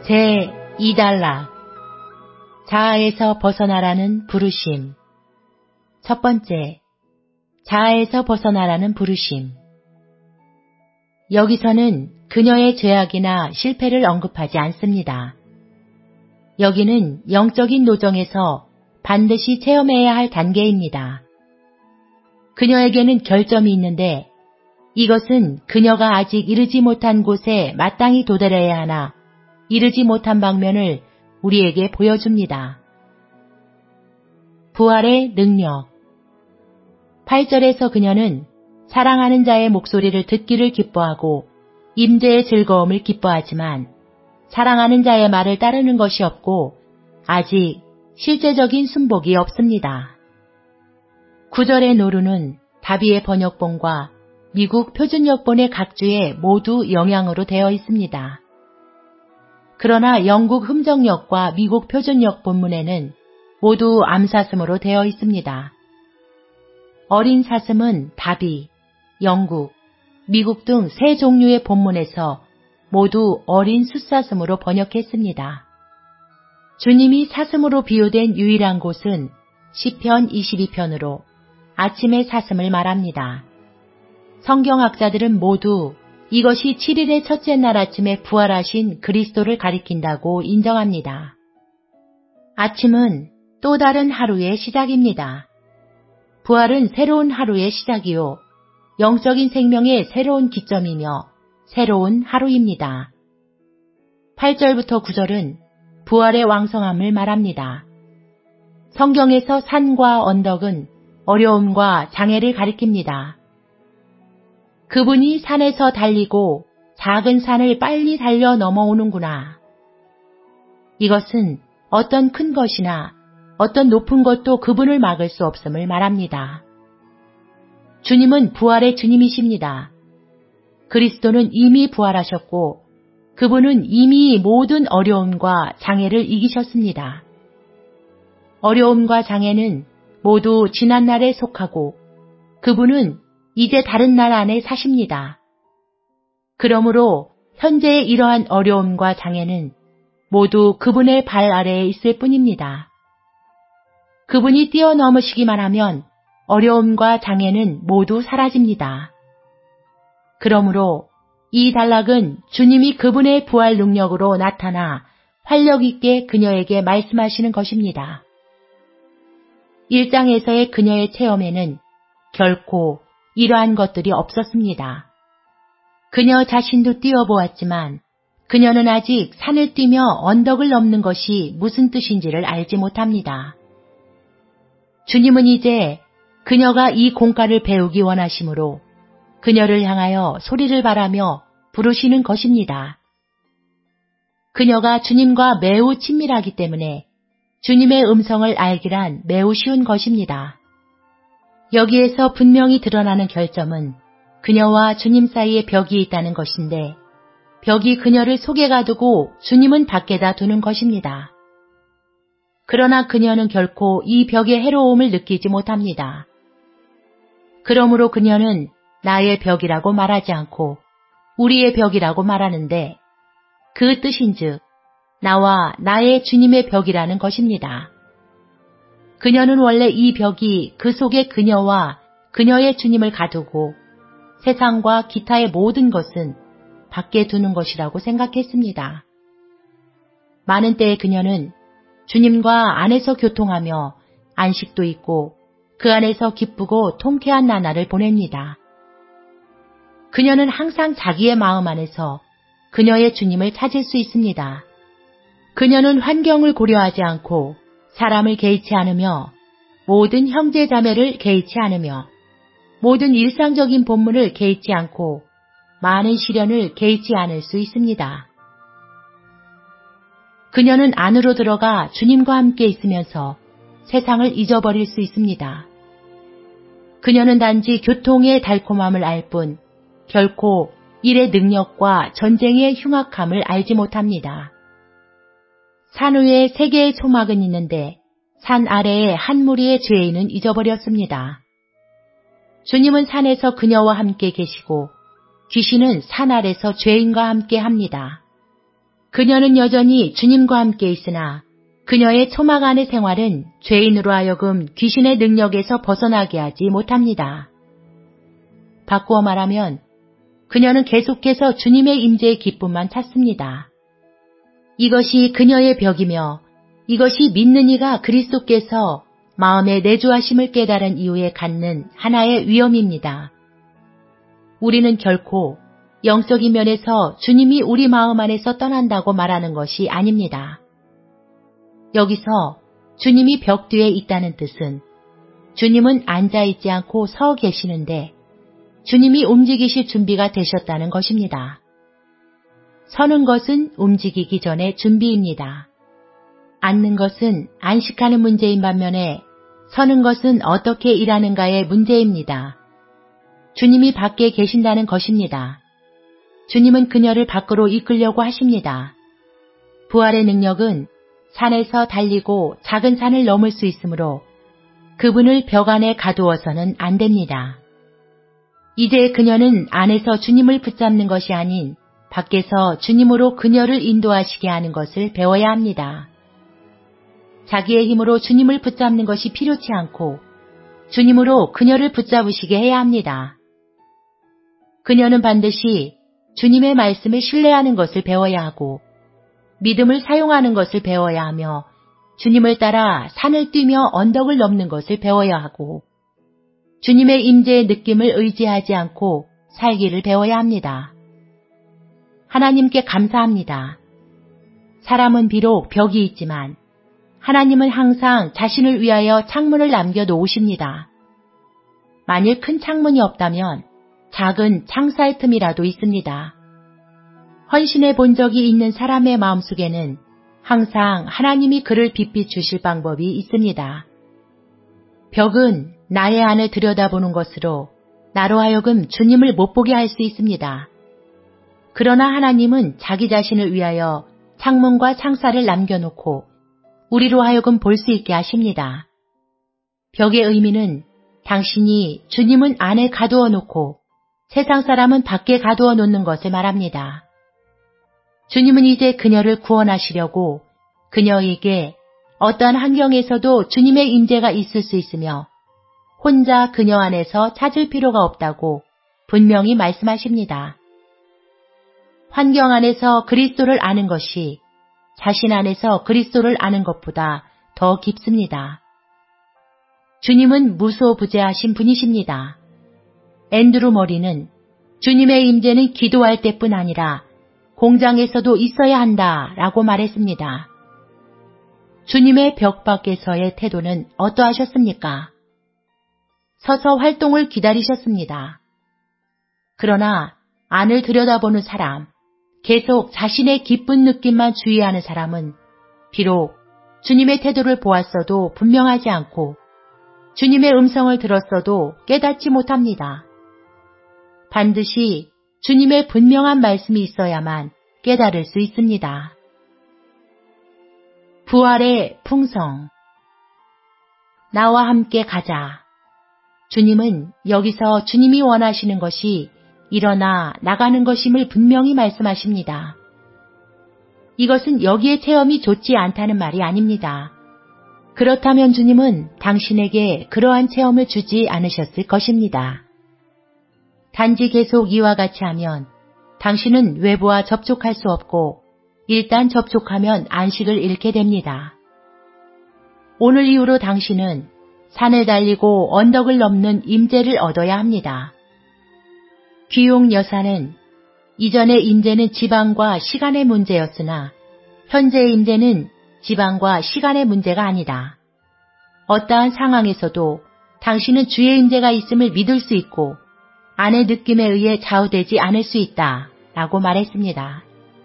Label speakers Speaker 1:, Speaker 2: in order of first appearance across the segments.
Speaker 1: 제 2단락 자아에서 벗어나라는 부르심. 첫 번째, 자아에서 벗어나라는 부르심. 여기서는 그녀의 죄악이나 실패를 언급하지 않습니다. 여기는 영적인 노정에서 반드시 체험해야 할 단계입니다. 그녀에게는 결점이 있는데 이것은 그녀가 아직 이르지 못한 곳에 마땅히 도달해야 하나 이르지 못한 방면을 우리에게 보여줍니다. 부활의 능력. 8절에서 그녀는 사랑하는 자의 목소리를 듣기를 기뻐하고 임재의 즐거움을 기뻐하지만 사랑하는 자의 말을 따르는 것이 없고 아직 실제적인 순복이 없습니다. 9절의 노루는 다비의 번역본과 미국 표준역본의 각주에 모두 영향으로 되어 있습니다. 그러나 영국 흠정역과 미국 표준역 본문에는 모두 암사슴으로 되어 있습니다. 어린 사슴은 다비, 영국, 미국 등 세 종류의 본문에서 모두 어린 숫사슴으로 번역했습니다. 주님이 사슴으로 비유된 유일한 곳은 시편 22편으로 아침의 사슴을 말합니다. 성경학자들은 모두 이것이 7일의 첫째 날 아침에 부활하신 그리스도를 가리킨다고 인정합니다. 아침은 또 다른 하루의 시작입니다. 부활은 새로운 하루의 시작이요. 영적인 생명의 새로운 기점이며 새로운 하루입니다. 8절부터 9절은 부활의 왕성함을 말합니다. 성경에서 산과 언덕은 어려움과 장애를 가리킵니다. 그분이 산에서 달리고 작은 산을 빨리 달려 넘어오는구나. 이것은 어떤 큰 것이나 어떤 높은 것도 그분을 막을 수 없음을 말합니다. 주님은 부활의 주님이십니다. 그리스도는 이미 부활하셨고 그분은 이미 모든 어려움과 장애를 이기셨습니다. 어려움과 장애는 모두 지난 날에 속하고 그분은 이제 다른 날 안에 사십니다. 그러므로 현재의 이러한 어려움과 장애는 모두 그분의 발 아래에 있을 뿐입니다. 그분이 뛰어넘으시기만 하면 어려움과 장애는 모두 사라집니다. 그러므로 이 단락은 주님이 그분의 부활 능력으로 나타나 활력 있게 그녀에게 말씀하시는 것입니다. 1장에서의 그녀의 체험에는 결코 이러한 것들이 없었습니다. 그녀 자신도 뛰어보았지만 그녀는 아직 산을 뛰며 언덕을 넘는 것이 무슨 뜻인지를 알지 못합니다. 주님은 이제 그녀가 이 공과를 배우기 원하심으로 그녀를 향하여 소리를 바라며 부르시는 것입니다. 그녀가 주님과 매우 친밀하기 때문에 주님의 음성을 알기란 매우 쉬운 것입니다. 여기에서 분명히 드러나는 결점은 그녀와 주님 사이에 벽이 있다는 것인데 벽이 그녀를 속에 가두고 주님은 밖에다 두는 것입니다. 그러나 그녀는 결코 이 벽의 해로움을 느끼지 못합니다. 그러므로 그녀는 나의 벽이라고 말하지 않고 우리의 벽이라고 말하는데 그 뜻인즉 나와 나의 주님의 벽이라는 것입니다. 그녀는 원래 이 벽이 그 속에 그녀와 그녀의 주님을 가두고 세상과 기타의 모든 것은 밖에 두는 것이라고 생각했습니다. 많은 때에 그녀는 주님과 안에서 교통하며 안식도 있고 그 안에서 기쁘고 통쾌한 나날을 보냅니다. 그녀는 항상 자기의 마음 안에서 그녀의 주님을 찾을 수 있습니다. 그녀는 환경을 고려하지 않고 사람을 개의치 않으며 모든 형제 자매를 개의치 않으며 모든 일상적인 본문을 개의치 않고 많은 시련을 개의치 않을 수 있습니다. 그녀는 안으로 들어가 주님과 함께 있으면서 세상을 잊어버릴 수 있습니다. 그녀는 단지 교통의 달콤함을 알 뿐 결코 일의 능력과 전쟁의 흉악함을 알지 못합니다. 산 위에 세 개의 초막은 있는데 산 아래에 한 무리의 죄인은 잊어버렸습니다. 주님은 산에서 그녀와 함께 계시고 귀신은 산 아래서 죄인과 함께 합니다. 그녀는 여전히 주님과 함께 있으나 그녀의 초막 안의 생활은 죄인으로 하여금 귀신의 능력에서 벗어나게 하지 못합니다. 바꾸어 말하면 그녀는 계속해서 주님의 임재의 기쁨만 찾습니다. 이것이 그녀의 벽이며 이것이 믿는 이가 그리스도께서 마음에 내주하심을 깨달은 이후에 갖는 하나의 위험입니다. 우리는 결코 영적인 면에서 주님이 우리 마음 안에서 떠난다고 말하는 것이 아닙니다. 여기서 주님이 벽 뒤에 있다는 뜻은 주님은 앉아있지 않고 서 계시는데 주님이 움직이실 준비가 되셨다는 것입니다. 서는 것은 움직이기 전의 준비입니다. 앉는 것은 안식하는 문제인 반면에 서는 것은 어떻게 일하는가의 문제입니다. 주님이 밖에 계신다는 것입니다. 주님은 그녀를 밖으로 이끌려고 하십니다. 부활의 능력은 산에서 달리고 작은 산을 넘을 수 있으므로 그분을 벽 안에 가두어서는 안 됩니다. 이제 그녀는 안에서 주님을 붙잡는 것이 아닌 밖에서 주님으로 그녀를 인도하시게 하는 것을 배워야 합니다. 자기의 힘으로 주님을 붙잡는 것이 필요치 않고 주님으로 그녀를 붙잡으시게 해야 합니다. 그녀는 반드시 주님의 말씀을 신뢰하는 것을 배워야 하고 믿음을 사용하는 것을 배워야 하며 주님을 따라 산을 뛰며 언덕을 넘는 것을 배워야 하고 주님의 임재의 느낌을 의지하지 않고 살기를 배워야 합니다. 하나님께 감사합니다. 사람은 비록 벽이 있지만 하나님은 항상 자신을 위하여 창문을 남겨놓으십니다. 만일 큰 창문이 없다면 작은 창살 틈이라도 있습니다. 헌신해 본 적이 있는 사람의 마음속에는 항상 하나님이 그를 빛빛 주실 방법이 있습니다. 벽은 나의 안을 들여다보는 것으로 나로 하여금 주님을 못 보게 할 수 있습니다. 그러나 하나님은 자기 자신을 위하여 창문과 창살을 남겨놓고 우리로 하여금 볼 수 있게 하십니다. 벽의 의미는 당신이 주님은 안에 가두어 놓고 세상 사람은 밖에 가두어 놓는 것을 말합니다. 주님은 이제 그녀를 구원하시려고 그녀에게 어떠한 환경에서도 주님의 임재가 있을 수 있으며 혼자 그녀 안에서 찾을 필요가 없다고 분명히 말씀하십니다. 환경 안에서 그리스도를 아는 것이 자신 안에서 그리스도를 아는 것보다 더 깊습니다. 주님은 무소부재하신 분이십니다. 앤드루 머리는 주님의 임재는 기도할 때뿐 아니라 공장에서도 있어야 한다라고 말했습니다. 주님의 벽 밖에서의 태도는 어떠하셨습니까? 서서 활동을 기다리셨습니다. 그러나 안을 들여다보는 사람, 계속 자신의 기쁜 느낌만 주의하는 사람은 비록 주님의 태도를 보았어도 분명하지 않고 주님의 음성을 들었어도 깨닫지 못합니다. 반드시 주님의 분명한 말씀이 있어야만 깨달을 수 있습니다. 부활의 풍성. 나와 함께 가자. 주님은 여기서 주님이 원하시는 것이 일어나 나가는 것임을 분명히 말씀하십니다. 이것은 여기에 체험이 좋지 않다는 말이 아닙니다. 그렇다면 주님은 당신에게 그러한 체험을 주지 않으셨을 것입니다. 단지 계속 이와 같이 하면 당신은 외부와 접촉할 수 없고 일단 접촉하면 안식을 잃게 됩니다. 오늘 이후로 당신은 산을 달리고 언덕을 넘는 임재를 얻어야 합니다. 귀용 여사는 이전의 임재는 지방과 시간의 문제였으나 현재의 임재는 지방과 시간의 문제가 아니다. 어떠한 상황에서도 당신은 주의 임재가 있음을 믿을 수 있고 안의 느낌에 의해 좌우되지 않을 수 있다 라고 말했습니다.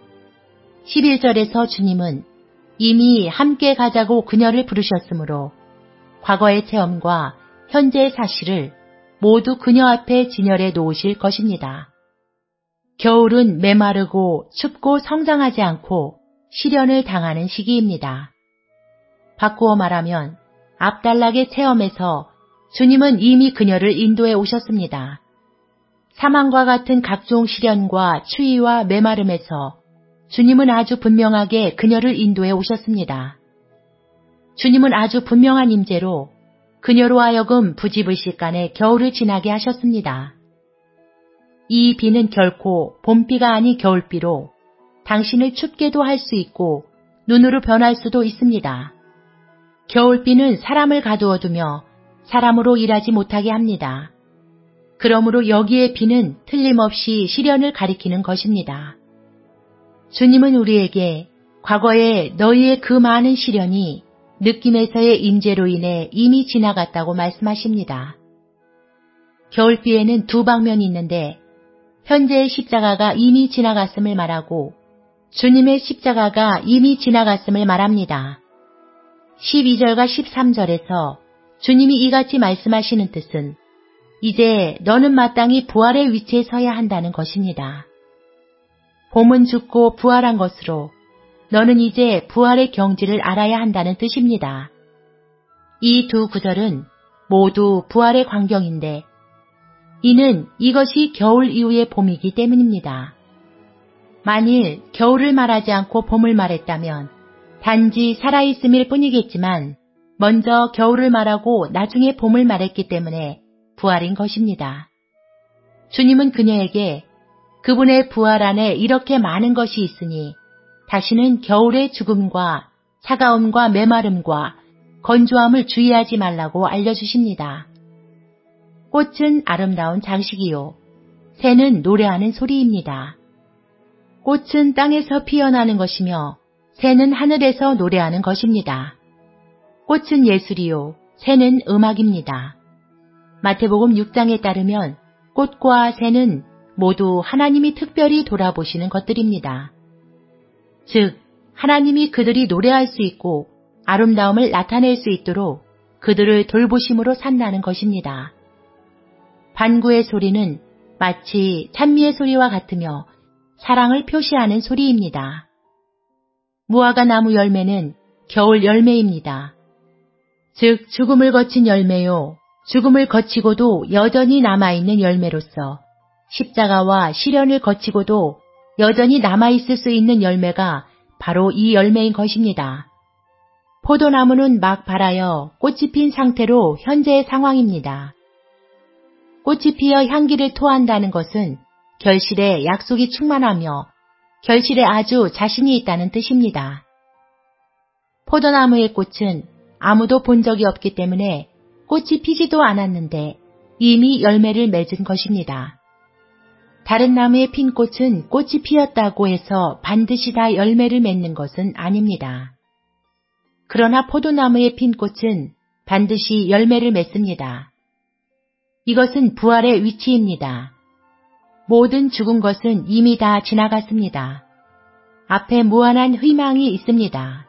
Speaker 1: 11절에서 주님은 이미 함께 가자고 그녀를 부르셨으므로 과거의 체험과 현재의 사실을 모두 그녀 앞에 진열해 놓으실 것입니다. 겨울은 메마르고 춥고 성장하지 않고 시련을 당하는 시기입니다. 바꾸어 말하면 앞단락의 체험에서 주님은 이미 그녀를 인도해 오셨습니다. 사망과 같은 각종 시련과 추위와 메마름에서 주님은 아주 분명하게 그녀를 인도해 오셨습니다. 주님은 아주 분명한 임재로 그녀로 하여금 부지불식간에 겨울을 지나게 하셨습니다. 이 비는 결코 봄비가 아닌 겨울비로 당신을 춥게도 할 수 있고 눈으로 변할 수도 있습니다. 겨울비는 사람을 가두어 두며 사람으로 일하지 못하게 합니다. 그러므로 여기에 비는 틀림없이 시련을 가리키는 것입니다. 주님은 우리에게 과거에 너희의 그 많은 시련이 느낌에서의 임재로 인해 이미 지나갔다고 말씀하십니다. 겨울비에는 두 방면이 있는데 현재의 십자가가 이미 지나갔음을 말하고 주님의 십자가가 이미 지나갔음을 말합니다. 12절과 13절에서 주님이 이같이 말씀하시는 뜻은 이제 너는 마땅히 부활의 위치에 서야 한다는 것입니다. 봄은 죽고 부활한 것으로 너는 이제 부활의 경지를 알아야 한다는 뜻입니다. 이 두 구절은 모두 부활의 광경인데 이는 이것이 겨울 이후의 봄이기 때문입니다. 만일 겨울을 말하지 않고 봄을 말했다면 단지 살아있음일 뿐이겠지만 먼저 겨울을 말하고 나중에 봄을 말했기 때문에 부활인 것입니다. 주님은 그녀에게 그분의 부활 안에 이렇게 많은 것이 있으니 다시는 겨울의 죽음과 차가움과 메마름과 건조함을 주의하지 말라고 알려주십니다. 꽃은 아름다운 장식이요. 새는 노래하는 소리입니다. 꽃은 땅에서 피어나는 것이며 새는 하늘에서 노래하는 것입니다. 꽃은 예술이요. 새는 음악입니다. 마태복음 6장에 따르면 꽃과 새는 모두 하나님이 특별히 돌아보시는 것들입니다. 즉, 하나님이 그들이 노래할 수 있고 아름다움을 나타낼 수 있도록 그들을 돌보심으로 산다는 것입니다. 반구의 소리는 마치 찬미의 소리와 같으며 사랑을 표시하는 소리입니다. 무화과 나무 열매는 겨울 열매입니다. 즉 죽음을 거친 열매요. 죽음을 거치고도 여전히 남아있는 열매로서 십자가와 시련을 거치고도 여전히 남아있을 수 있는 열매가 바로 이 열매인 것입니다. 포도나무는 막 발하여 꽃이 핀 상태로 현재의 상황입니다. 꽃이 피어 향기를 토한다는 것은 결실에 약속이 충만하며 결실에 아주 자신이 있다는 뜻입니다. 포도나무의 꽃은 아무도 본 적이 없기 때문에 꽃이 피지도 않았는데 이미 열매를 맺은 것입니다. 다른 나무에 핀 꽃은 꽃이 피었다고 해서 반드시 다 열매를 맺는 것은 아닙니다. 그러나 포도나무에 핀 꽃은 반드시 열매를 맺습니다. 이것은 부활의 위치입니다. 모든 죽은 것은 이미 다 지나갔습니다. 앞에 무한한 희망이 있습니다.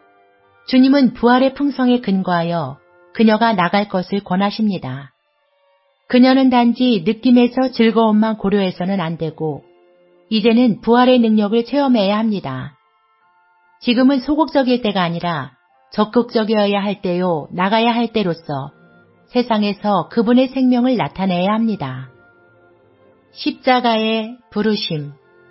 Speaker 1: 주님은 부활의 풍성에 근거하여 그녀가 나갈 것을 권하십니다. 그녀는 단지 느낌에서 즐거움만 고려해서는 안 되고 이제는 부활의 능력을 체험해야 합니다. 지금은 소극적일 때가 아니라 적극적이어야 할 때요, 나가야 할 때로서 세상에서 그분의 생명을 나타내야 합니다. 십자가의 부르심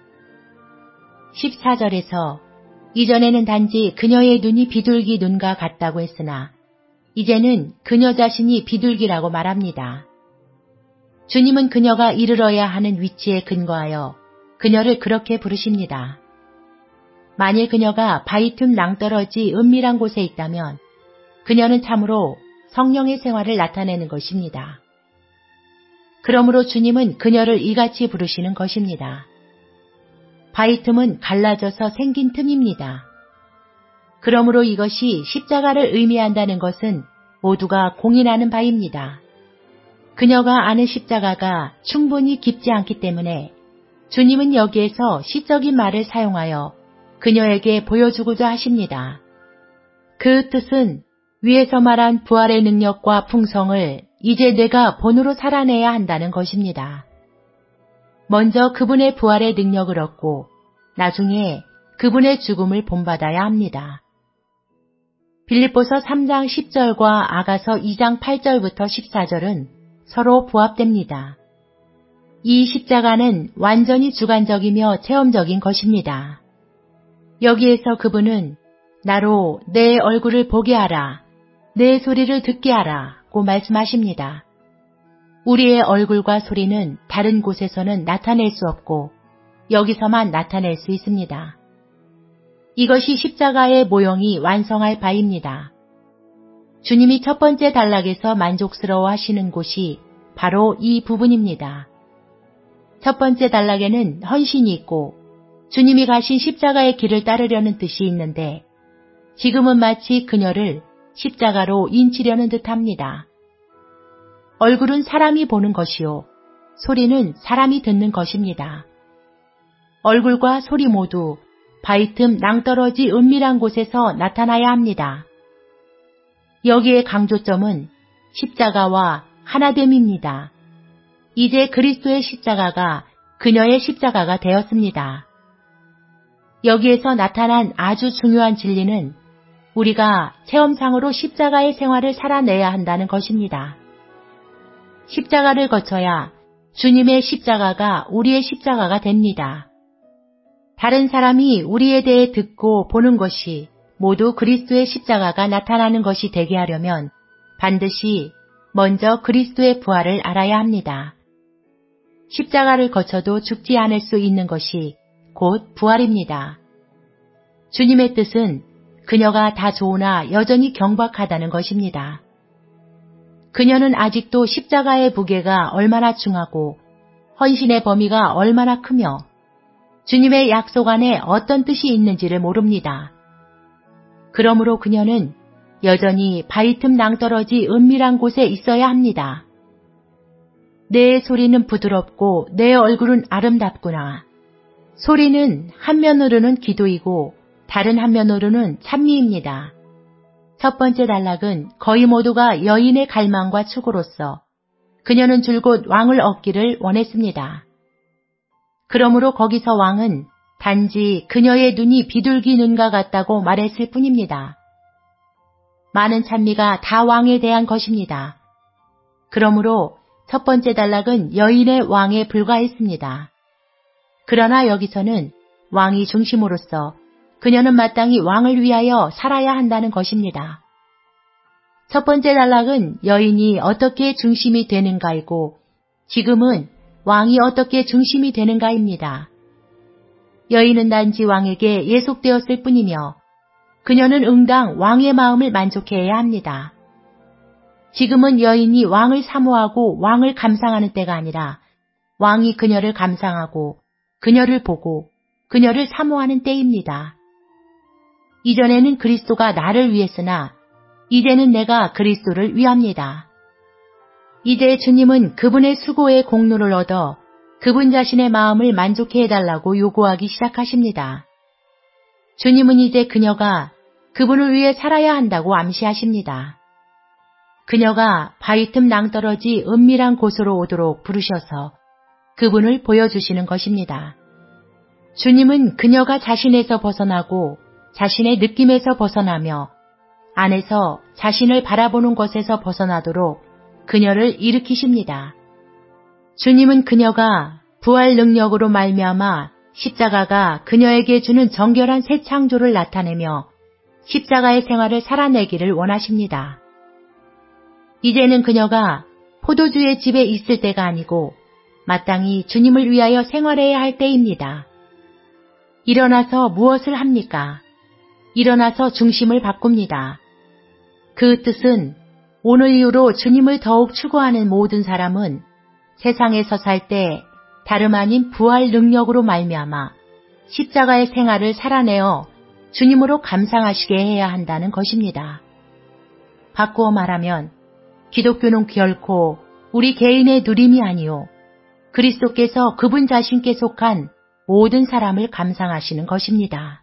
Speaker 1: 14절에서 이전에는 단지 그녀의 눈이 비둘기 눈과 같다고 했으나 이제는 그녀 자신이 비둘기라고 말합니다. 주님은 그녀가 이르러야 하는 위치에 근거하여 그녀를 그렇게 부르십니다. 만일 그녀가 바위 틈 낭떠러지 은밀한 곳에 있다면 그녀는 참으로 성령의 생활을 나타내는 것입니다. 그러므로 주님은 그녀를 이같이 부르시는 것입니다. 바위 틈은 갈라져서 생긴 틈입니다. 그러므로 이것이 십자가를 의미한다는 것은 모두가 공인하는 바입니다. 그녀가 아는 십자가가 충분히 깊지 않기 때문에 주님은 여기에서 시적인 말을 사용하여 그녀에게 보여주고자 하십니다. 그 뜻은 위에서 말한 부활의 능력과 풍성을 이제 내가 본으로 살아내야 한다는 것입니다. 먼저 그분의 부활의 능력을 얻고 나중에 그분의 죽음을 본받아야 합니다. 빌립보서 3장 10절과 아가서 2장 8절부터 14절은 서로 부합됩니다. 이 십자가는 완전히 주관적이며 체험적인 것입니다. 여기에서 그분은 나로 내 얼굴을 보게 하라, 내 소리를 듣게 하라고 말씀하십니다. 우리의 얼굴과 소리는 다른 곳에서는 나타낼 수 없고 여기서만 나타낼 수 있습니다. 이것이 십자가의 모형이 완성할 바입니다. 주님이 첫 번째 단락에서 만족스러워 하시는 곳이 바로 이 부분입니다. 첫 번째 단락에는 헌신이 있고 주님이 가신 십자가의 길을 따르려는 뜻이 있는데 지금은 마치 그녀를 십자가로 인치려는 듯합니다. 얼굴은 사람이 보는 것이요, 소리는 사람이 듣는 것입니다. 얼굴과 소리 모두 바위 틈 낭떠러지 은밀한 곳에서 나타나야 합니다. 여기에 강조점은 십자가와 하나됨입니다. 이제 그리스도의 십자가가 그녀의 십자가가 되었습니다. 여기에서 나타난 아주 중요한 진리는 우리가 체험상으로 십자가의 생활을 살아내야 한다는 것입니다. 십자가를 거쳐야 주님의 십자가가 우리의 십자가가 됩니다. 다른 사람이 우리에 대해 듣고 보는 것이 모두 그리스도의 십자가가 나타나는 것이 되게 하려면 반드시 먼저 그리스도의 부활을 알아야 합니다. 십자가를 거쳐도 죽지 않을 수 있는 것이 곧 부활입니다. 주님의 뜻은 그녀가 다 좋으나 여전히 경박하다는 것입니다. 그녀는 아직도 십자가의 무게가 얼마나 중하고 헌신의 범위가 얼마나 크며 주님의 약속 안에 어떤 뜻이 있는지를 모릅니다. 그러므로 그녀는 여전히 바위 틈 낭떠러지 은밀한 곳에 있어야 합니다. 내 소리는 부드럽고 내 얼굴은 아름답구나. 소리는 한면으로는 기도이고 다른 한면으로는 찬미입니다. 첫 번째 단락은 거의 모두가 여인의 갈망과 추구로서 그녀는 줄곧 왕을 얻기를 원했습니다. 그러므로 거기서 왕은 단지 그녀의 눈이 비둘기 눈과 같다고 말했을 뿐입니다. 많은 찬미가 다 왕에 대한 것입니다. 그러므로 첫 번째 단락은 여인의 왕에 불과했습니다. 그러나 여기서는 왕이 중심으로서 그녀는 마땅히 왕을 위하여 살아야 한다는 것입니다. 첫 번째 단락은 여인이 어떻게 중심이 되는가이고 지금은 왕이 어떻게 중심이 되는가입니다. 여인은 단지 왕에게 예속되었을 뿐이며 그녀는 응당 왕의 마음을 만족해야 합니다. 지금은 여인이 왕을 사모하고 왕을 감상하는 때가 아니라 왕이 그녀를 감상하고 그녀를 보고 그녀를 사모하는 때입니다. 이전에는 그리스도가 나를 위했으나 이제는 내가 그리스도를 위합니다. 이제 주님은 그분의 수고의 공로를 얻어 그분 자신의 마음을 만족해 해달라고 요구하기 시작하십니다. 주님은 이제 그녀가 그분을 위해 살아야 한다고 암시하십니다. 그녀가 바위 틈 낭떠러지 은밀한 곳으로 오도록 부르셔서 그분을 보여주시는 것입니다. 주님은 그녀가 자신에서 벗어나고 자신의 느낌에서 벗어나며 안에서 자신을 바라보는 것에서 벗어나도록 그녀를 일으키십니다. 주님은 그녀가 부활 능력으로 말미암아 십자가가 그녀에게 주는 정결한 새 창조를 나타내며 십자가의 생활을 살아내기를 원하십니다. 이제는 그녀가 포도주의 집에 있을 때가 아니고 마땅히 주님을 위하여 생활해야 할 때입니다. 일어나서 무엇을 합니까? 일어나서 중심을 바꿉니다. 그 뜻은 오늘 이후로 주님을 더욱 추구하는 모든 사람은 세상에서 살 때 다름 아닌 부활 능력으로 말미암아 십자가의 생활을 살아내어 주님으로 감상하시게 해야 한다는 것입니다. 바꾸어 말하면 기독교는 결코 우리 개인의 누림이 아니요 그리스도께서 그분 자신께 속한 모든 사람을 감상하시는 것입니다.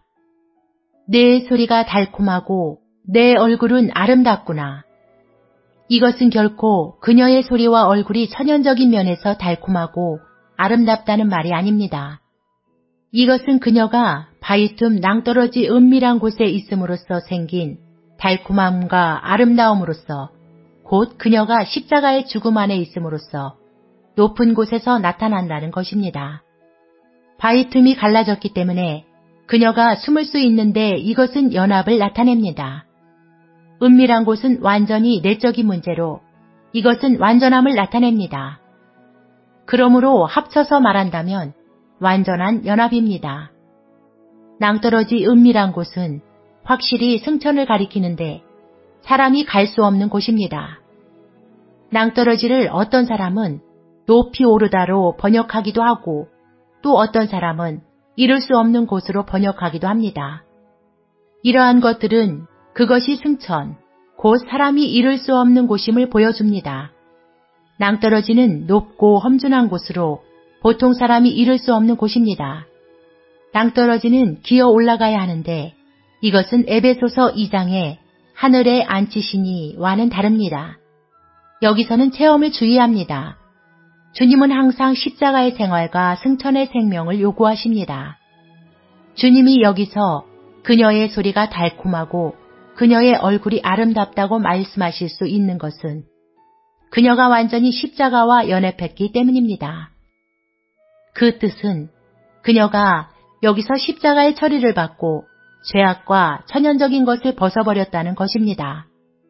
Speaker 1: 내 소리가 달콤하고 내 얼굴은 아름답구나. 이것은 결코 그녀의 소리와 얼굴이 천연적인 면에서 달콤하고 아름답다는 말이 아닙니다. 이것은 그녀가 바위 틈 낭떠러지 은밀한 곳에 있음으로써 생긴 달콤함과 아름다움으로써 곧 그녀가 십자가의 죽음 안에 있음으로써 높은 곳에서 나타난다는 것입니다. 바위 틈이 갈라졌기 때문에 그녀가 숨을 수 있는데 이것은 연합을 나타냅니다. 은밀한 곳은 완전히 내적인 문제로 이것은 완전함을 나타냅니다. 그러므로 합쳐서 말한다면 완전한 연합입니다. 낭떠러지 은밀한 곳은 확실히 승천을 가리키는데 사람이 갈 수 없는 곳입니다. 낭떠러지를 어떤 사람은 높이 오르다로 번역하기도 하고 또 어떤 사람은 이룰 수 없는 곳으로 번역하기도 합니다. 이러한 것들은 그것이 승천, 곧 사람이 이룰 수 없는 곳임을 보여줍니다. 낭떠러지는 높고 험준한 곳으로 보통 사람이 이룰 수 없는 곳입니다. 낭떠러지는 기어 올라가야 하는데 이것은 에베소서 2장의 하늘에 앉히시니와는 다릅니다. 여기서는 체험을 주의합니다. 주님은 항상 십자가의 생활과 승천의 생명을 요구하십니다. 주님이 여기서 그녀의 소리가 달콤하고 그녀의 얼굴이 아름답다고 말씀하실 수 있는 것은 그녀가 완전히 십자가와 연합했기 때문입니다. 그 뜻은 그녀가 여기서 십자가의 처리를 받고 죄악과 천연적인 것을 벗어버렸다는 것입니다.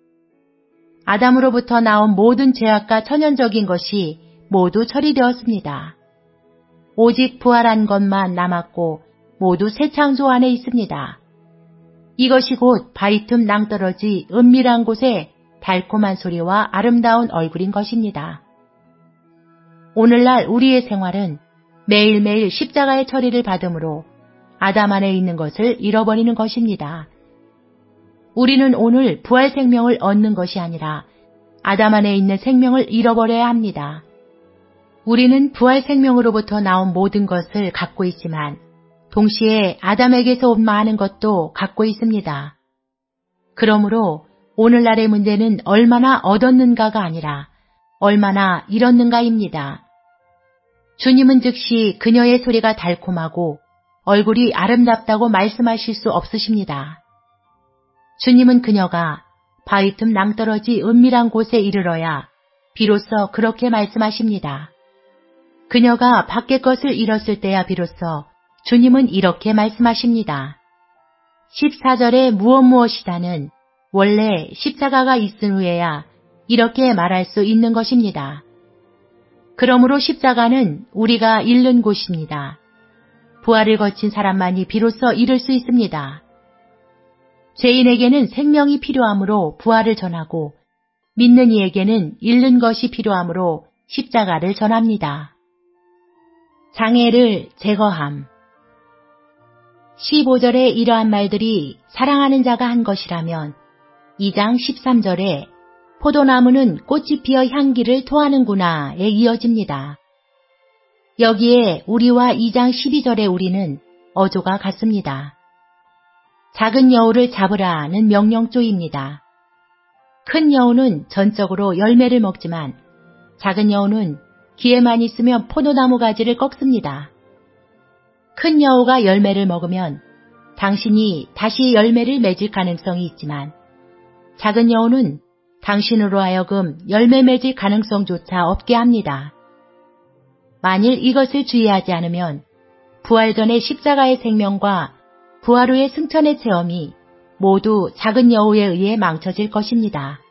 Speaker 1: 아담으로부터 나온 모든 죄악과 천연적인 것이 모두 처리되었습니다. 오직 부활한 것만 남았고 모두 새 창조 안에 있습니다. 이것이 곧 바위틈 낭떠러지 은밀한 곳에 달콤한 소리와 아름다운 얼굴인 것입니다. 오늘날 우리의 생활은 매일매일 십자가의 처리를 받음으로 아담 안에 있는 것을 잃어버리는 것입니다. 우리는 오늘 부활 생명을 얻는 것이 아니라 아담 안에 있는 생명을 잃어버려야 합니다. 우리는 부활 생명으로부터 나온 모든 것을 갖고 있지만 동시에 아담에게서 온 많은 것도 갖고 있습니다. 그러므로 오늘날의 문제는 얼마나 얻었는가가 아니라 얼마나 잃었는가입니다. 주님은 즉시 그녀의 소리가 달콤하고 얼굴이 아름답다고 말씀하실 수 없으십니다. 주님은 그녀가 바위틈 낭떠러지 은밀한 곳에 이르러야 비로소 그렇게 말씀하십니다. 그녀가 밖의 것을 잃었을 때야 비로소 주님은 이렇게 말씀하십니다. 14절에 무엇이다는 원래 십자가가 있은 후에야 이렇게 말할 수 있는 것입니다. 그러므로 십자가는 우리가 잃는 곳입니다. 부활을 거친 사람만이 비로소 이룰 수 있습니다. 죄인에게는 생명이 필요하므로 부활을 전하고 믿는 이에게는 잃는 것이 필요하므로 십자가를 전합니다. 장애를 제거함. 15절에 이러한 말들이 사랑하는 자가 한 것이라면 2장 13절에 포도나무는 꽃이 피어 향기를 토하는구나에 이어집니다. 여기에 우리와 2장 12절의 우리는 어조가 같습니다. 작은 여우를 잡으라는 명령조입니다. 큰 여우는 전적으로 열매를 먹지만 작은 여우는 기회만 있으면 포도나무 가지를 꺾습니다. 큰 여우가 열매를 먹으면 당신이 다시 열매를 맺을 가능성이 있지만 작은 여우는 당신으로 하여금 열매 맺을 가능성조차 없게 합니다. 만일 이것을 주의하지 않으면 부활 전의 십자가의 생명과 부활 후의 승천의 체험이 모두 작은 여우에 의해 망쳐질 것입니다.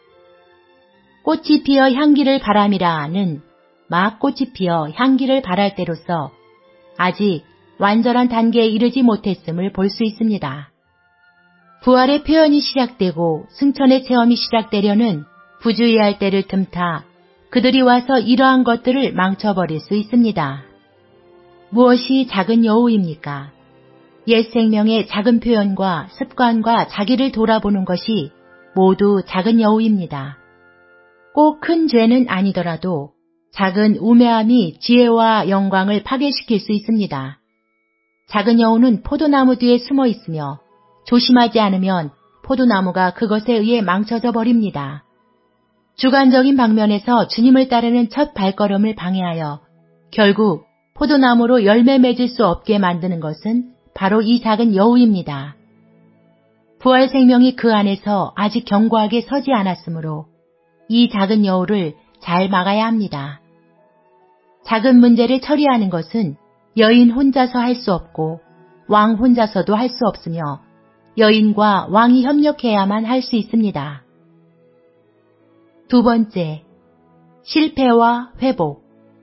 Speaker 1: 꽃이 피어 향기를 바람이라는 막 꽃이 피어 향기를 바랄 때로서 아직 완전한 단계에 이르지 못했음을 볼 수 있습니다. 부활의 표현이 시작되고 승천의 체험이 시작되려는 부주의할 때를 틈타 그들이 와서 이러한 것들을 망쳐버릴 수 있습니다. 무엇이 작은 여우입니까? 옛 생명의 작은 표현과 습관과 자기를 돌아보는 것이 모두 작은 여우입니다. 꼭 큰 죄는 아니더라도 작은 우매함이 지혜와 영광을 파괴시킬 수 있습니다. 작은 여우는 포도나무 뒤에 숨어 있으며 조심하지 않으면 포도나무가 그것에 의해 망쳐져 버립니다. 주관적인 방면에서 주님을 따르는 첫 발걸음을 방해하여 결국 포도나무로 열매 맺을 수 없게 만드는 것은 바로 이 작은 여우입니다. 부활 생명이 그 안에서 아직 견고하게 서지 않았으므로 이 작은 여우를 잘 막아야 합니다. 작은 문제를 처리하는 것은 여인 혼자서 할 수 없고 왕 혼자서도 할 수 없으며 여인과 왕이 협력해야만 할 수 있습니다. 두 번째, 실패와 회복.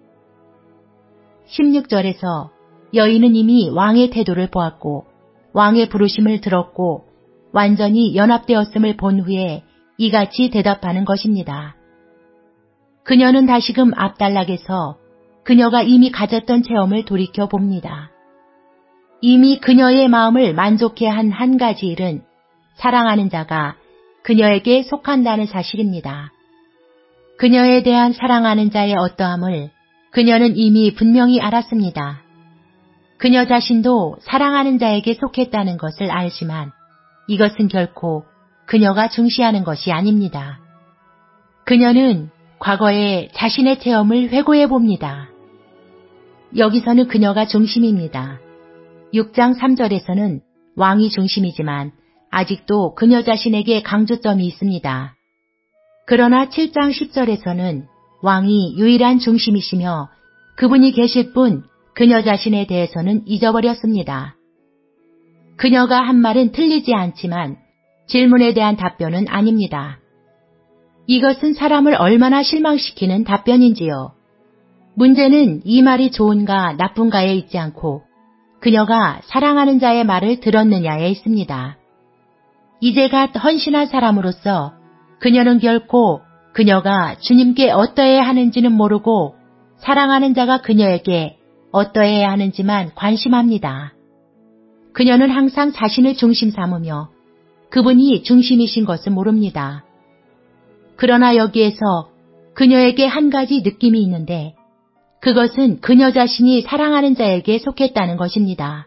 Speaker 1: 16절에서 여인은 이미 왕의 태도를 보았고 왕의 부르심을 들었고 완전히 연합되었음을 본 후에 이같이 대답하는 것입니다. 그녀는 다시금 앞단락에서 그녀가 이미 가졌던 체험을 돌이켜 봅니다. 이미 그녀의 마음을 만족해 한 가지 일은 사랑하는 자가 그녀에게 속한다는 사실입니다. 그녀에 대한 사랑하는 자의 어떠함을 그녀는 이미 분명히 알았습니다. 그녀 자신도 사랑하는 자에게 속했다는 것을 알지만 이것은 결코 그녀가 중시하는 것이 아닙니다. 그녀는 과거의 자신의 체험을 회고해 봅니다. 여기서는 그녀가 중심입니다. 6장 3절에서는 왕이 중심이지만 아직도 그녀 자신에게 강조점이 있습니다. 그러나 7장 10절에서는 왕이 유일한 중심이시며 그분이 계실 뿐 그녀 자신에 대해서는 잊어버렸습니다. 그녀가 한 말은 틀리지 않지만 질문에 대한 답변은 아닙니다. 이것은 사람을 얼마나 실망시키는 답변인지요. 문제는 이 말이 좋은가 나쁜가에 있지 않고 그녀가 사랑하는 자의 말을 들었느냐에 있습니다. 이제가 헌신한 사람으로서 그녀는 결코 그녀가 주님께 어떠해야 하는지는 모르고 사랑하는 자가 그녀에게 어떠해야 하는지만 관심합니다. 그녀는 항상 자신을 중심 삼으며 그분이 중심이신 것을 모릅니다. 그러나 여기에서 그녀에게 한 가지 느낌이 있는데 그것은 그녀 자신이 사랑하는 자에게 속했다는 것입니다.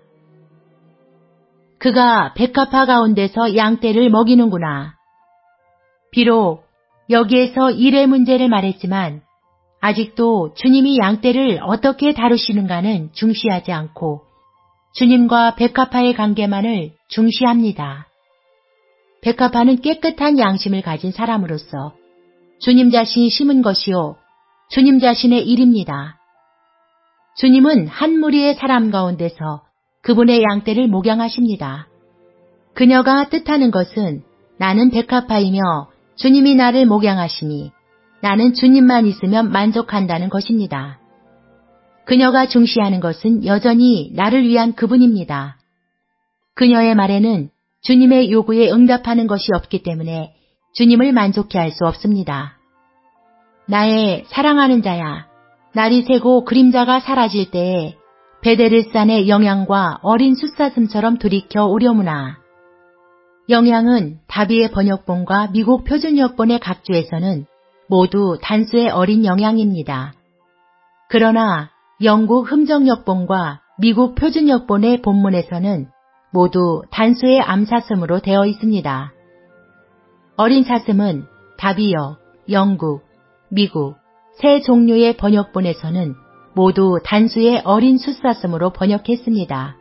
Speaker 1: 그가 백합화 가운데서 양떼를 먹이는구나. 비록 여기에서 일의 문제를 말했지만 아직도 주님이 양떼를 어떻게 다루시는가는 중시하지 않고 주님과 백합화의 관계만을 중시합니다. 백합화는 깨끗한 양심을 가진 사람으로서 주님 자신이 심은 것이요 주님 자신의 일입니다. 주님은 한 무리의 사람 가운데서 그분의 양떼를 목양하십니다. 그녀가 뜻하는 것은 나는 백합화이며 주님이 나를 목양하시니 나는 주님만 있으면 만족한다는 것입니다. 그녀가 중시하는 것은 여전히 나를 위한 그분입니다. 그녀의 말에는 주님의 요구에 응답하는 것이 없기 때문에 주님을 만족해 할 수 없습니다. 나의 사랑하는 자야, 날이 새고 그림자가 사라질 때에 베데르산의 영양과 어린 숫사슴처럼 들이켜 오려무나. 영양은 다비의 번역본과 미국 표준역본의 각주에서는 모두 단수의 어린 영양입니다. 그러나 영국 흠정역본과 미국 표준역본의 본문에서는 모두 단수의 암사슴으로 되어 있습니다. 어린 사슴은 다비역, 영국, 미국, 세 종류의 번역본에서는 모두 단수의 어린 숫사슴으로 번역했습니다.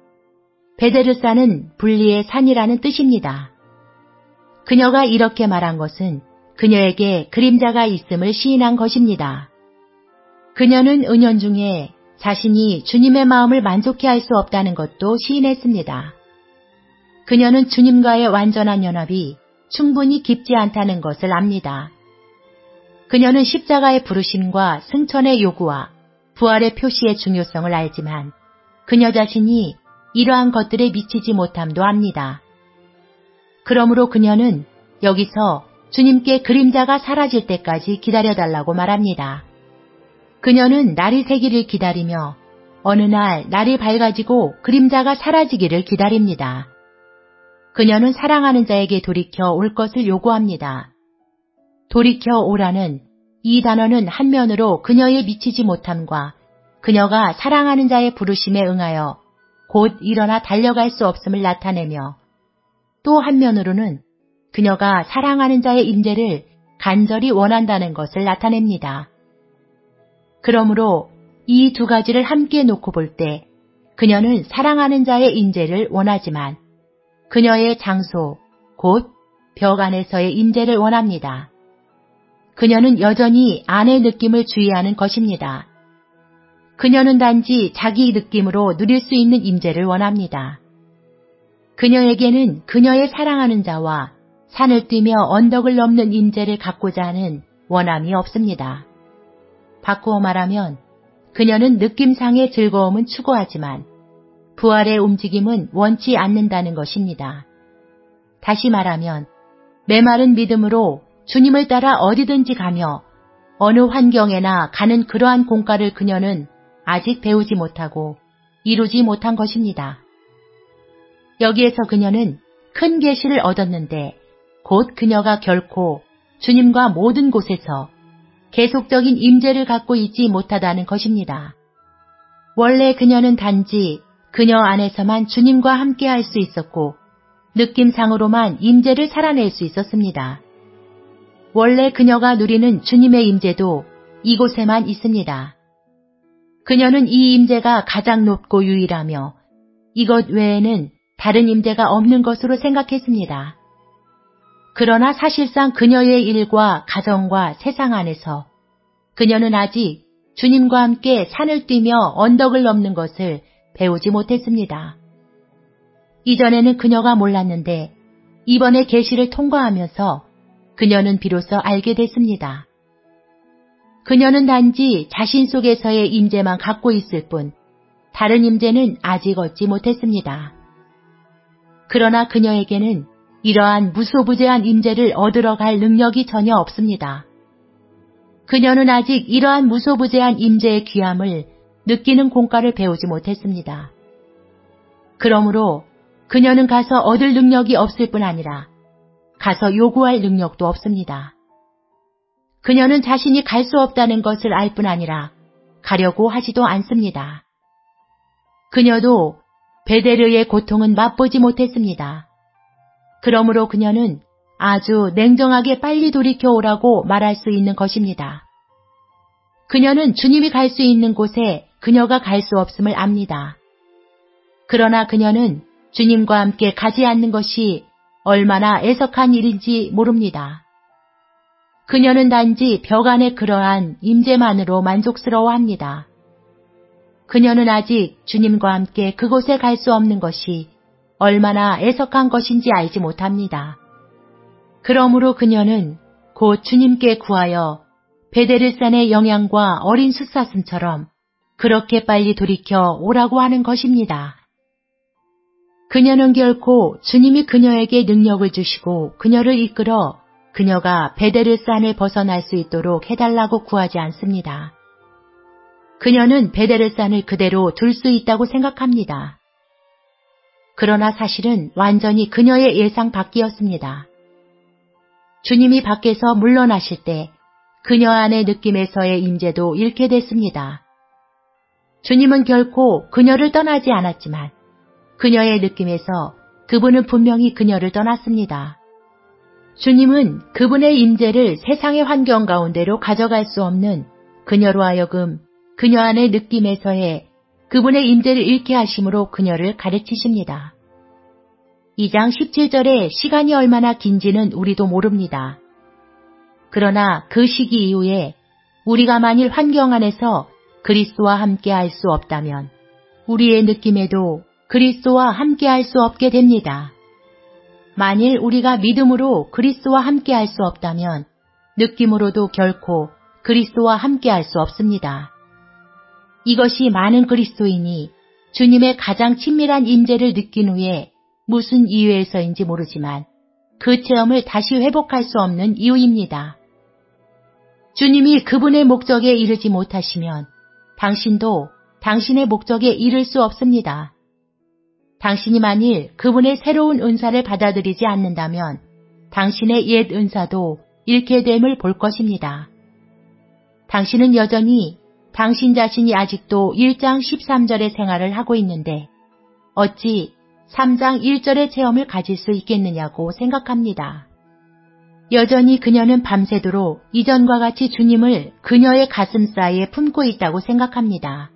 Speaker 1: 베데르산은 분리의 산이라는 뜻입니다. 그녀가 이렇게 말한 것은 그녀에게 그림자가 있음을 시인한 것입니다. 그녀는 은연중에 자신이 주님의 마음을 만족해 할 수 없다는 것도 시인했습니다. 그녀는 주님과의 완전한 연합이 충분히 깊지 않다는 것을 압니다. 그녀는 십자가의 부르심과 승천의 요구와 부활의 표시의 중요성을 알지만 그녀 자신이 이러한 것들에 미치지 못함도 압니다. 그러므로 그녀는 여기서 주님께 그림자가 사라질 때까지 기다려달라고 말합니다. 그녀는 날이 새기를 기다리며 어느 날 날이 밝아지고 그림자가 사라지기를 기다립니다. 그녀는 사랑하는 자에게 돌이켜 올 것을 요구합니다. 돌이켜 오라는 이 단어는 한면으로 그녀의 미치지 못함과 그녀가 사랑하는 자의 부르심에 응하여 곧 일어나 달려갈 수 없음을 나타내며 또 한면으로는 그녀가 사랑하는 자의 임재를 간절히 원한다는 것을 나타냅니다. 그러므로 이 두 가지를 함께 놓고 볼 때 그녀는 사랑하는 자의 임재를 원하지만 그녀의 장소, 곧 벽 안에서의 임재를 원합니다. 그녀는 여전히 안의 느낌을 주의하는 것입니다. 그녀는 단지 자기 느낌으로 누릴 수 있는 임재를 원합니다. 그녀에게는 그녀의 사랑하는 자와 산을 뛰며 언덕을 넘는 임재를 갖고자 하는 원함이 없습니다. 바꾸어 말하면 그녀는 느낌상의 즐거움은 추구하지만 부활의 움직임은 원치 않는다는 것입니다. 다시 말하면 메마른 믿음으로 주님을 따라 어디든지 가며 어느 환경에나 가는 그러한 공과를 그녀는 아직 배우지 못하고 이루지 못한 것입니다. 여기에서 그녀는 큰 계시를 얻었는데 곧 그녀가 결코 주님과 모든 곳에서 계속적인 임재를 갖고 있지 못하다는 것입니다. 원래 그녀는 단지 그녀 안에서만 주님과 함께 할 수 있었고 느낌상으로만 임재를 살아낼 수 있었습니다. 원래 그녀가 누리는 주님의 임재도 이곳에만 있습니다. 그녀는 이 임재가 가장 높고 유일하며 이것 외에는 다른 임재가 없는 것으로 생각했습니다. 그러나 사실상 그녀의 일과 가정과 세상 안에서 그녀는 아직 주님과 함께 산을 뛰며 언덕을 넘는 것을 배우지 못했습니다. 이전에는 그녀가 몰랐는데 이번에 계시를 통과하면서 그녀는 비로소 알게 됐습니다. 그녀는 단지 자신 속에서의 임재만 갖고 있을 뿐 다른 임재는 아직 얻지 못했습니다. 그러나 그녀에게는 이러한 무소부재한 임재를 얻으러 갈 능력이 전혀 없습니다. 그녀는 아직 이러한 무소부재한 임재의 귀함을 느끼는 공과를 배우지 못했습니다. 그러므로 그녀는 가서 얻을 능력이 없을 뿐 아니라 가서 요구할 능력도 없습니다. 그녀는 자신이 갈 수 없다는 것을 알 뿐 아니라 가려고 하지도 않습니다. 그녀도 베데르의 고통은 맛보지 못했습니다. 그러므로 그녀는 아주 냉정하게 빨리 돌이켜 오라고 말할 수 있는 것입니다. 그녀는 주님이 갈 수 있는 곳에 그녀가 갈 수 없음을 압니다. 그러나 그녀는 주님과 함께 가지 않는 것이 얼마나 애석한 일인지 모릅니다. 그녀는 단지 벽 안의 그러한 임재만으로 만족스러워합니다. 그녀는 아직 주님과 함께 그곳에 갈 수 없는 것이 얼마나 애석한 것인지 알지 못합니다. 그러므로 그녀는 곧 주님께 구하여 베데르산의 영양과 어린 숫사슴처럼 그렇게 빨리 돌이켜 오라고 하는 것입니다. 그녀는 결코 주님이 그녀에게 능력을 주시고 그녀를 이끌어 그녀가 베데르산을 벗어날 수 있도록 해달라고 구하지 않습니다. 그녀는 베데르산을 그대로 둘 수 있다고 생각합니다. 그러나 사실은 완전히 그녀의 예상 밖이었습니다. 주님이 밖에서 물러나실 때 그녀 안의 느낌에서의 임재도 잃게 됐습니다. 주님은 결코 그녀를 떠나지 않았지만 그녀의 느낌에서 그분은 분명히 그녀를 떠났습니다. 주님은 그분의 임재를 세상의 환경 가운데로 가져갈 수 없는 그녀로 하여금 그녀 안의 느낌에서의 그분의 임재를 잃게 하심으로 그녀를 가르치십니다. 2장 17절에 시간이 얼마나 긴지는 우리도 모릅니다. 그러나 그 시기 이후에 우리가 만일 환경 안에서 그리스도와 함께 할 수 없다면 우리의 느낌에도 그리스도와 함께 할 수 없게 됩니다. 만일 우리가 믿음으로 그리스도와 함께 할 수 없다면 느낌으로도 결코 그리스도와 함께 할 수 없습니다. 이것이 많은 그리스도인이 주님의 가장 친밀한 임재를 느낀 후에 무슨 이유에서인지 모르지만 그 체험을 다시 회복할 수 없는 이유입니다. 주님이 그분의 목적에 이르지 못하시면 당신도 당신의 목적에 이를 수 없습니다. 당신이 만일 그분의 새로운 은사를 받아들이지 않는다면 당신의 옛 은사도 잃게 됨을 볼 것입니다. 당신은 여전히 당신 자신이 아직도 1장 13절의 생활을 하고 있는데 어찌 3장 1절의 체험을 가질 수 있겠느냐고 생각합니다. 여전히 그녀는 밤새도록 이전과 같이 주님을 그녀의 가슴 사이에 품고 있다고 생각합니다.